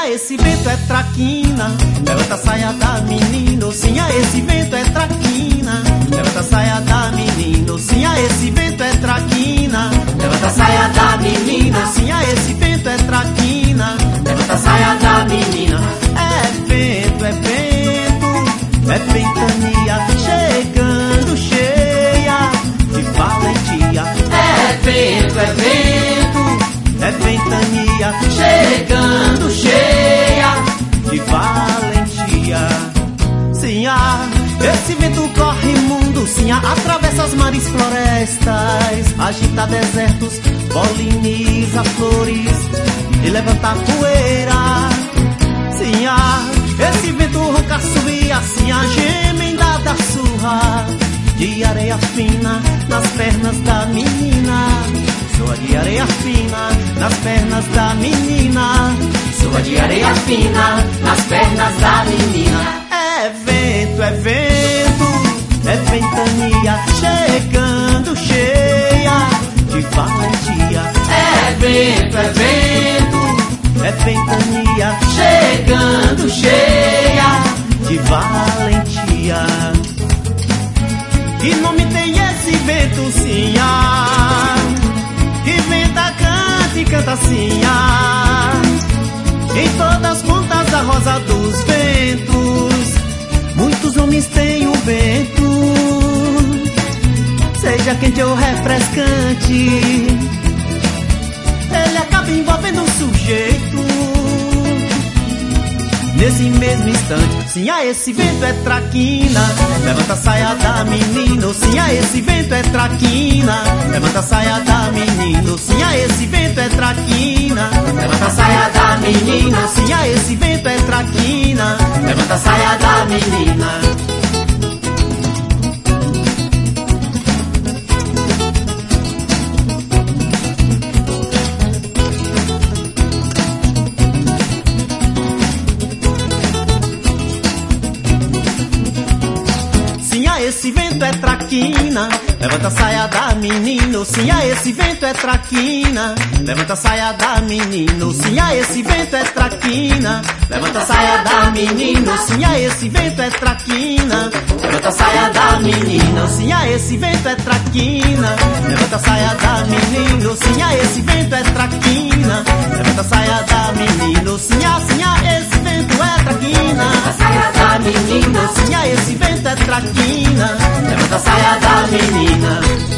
esse vento é traquina. Levanta a saia da menina, sim, esse vento é traquina. Levanta a saia da menina, sim, esse vento é traquina. Levanta a saia da menina, sim, esse vento é traquina. Levanta a saia da menina. É vento, é vento, é ventania chegando cheia de valentia. É vento, é vento, é ventania chegando cheia de valentia. Sim, esse vento corre mundo, sim, atravessa as mares, florestas, agita desertos, poliniza flores e levanta poeira. Sim, esse vento ronca subia, assim a gemenda da surra de areia fina nas pernas da menina. Sua de areia fina nas pernas da menina. Sua de areia fina nas pernas da menina. É vento, é vento, é ventania chegando cheia de valentia. É vento, é vento, é ventania chegando cheia de valentia. Que nome tem esse vento, sim, que venta, canta e canta assim, em todas as pontas da rosa dos ventos, muitos homens têm o vento, seja quente ou refrescante, ele acaba envolvendo o sujeito nesse mesmo instante. Sim, esse vento é traquina. Levanta a saia da menina, sim, esse vento é traquina. Levanta a saia da menina, sim, esse vento é traquina. Levanta a saia da menina, sim, esse vento é traquina. Levanta a saia da menina. Esse vento é traquina. Levanta a saia da menina, sim, esse vento é traquina. Levanta a saia da menina, sim, esse vento é traquina. Levanta a saia da menina, sim, esse vento é traquina. Levanta a saia da menina, sim, esse vento é traquina. Levanta a saia da menina, sim, esse vento é traquina. Levanta a saia da menina, sim, esse vento é traquina. A saia da menina, sim, esse vento é traquina. Levanta a saia da menina.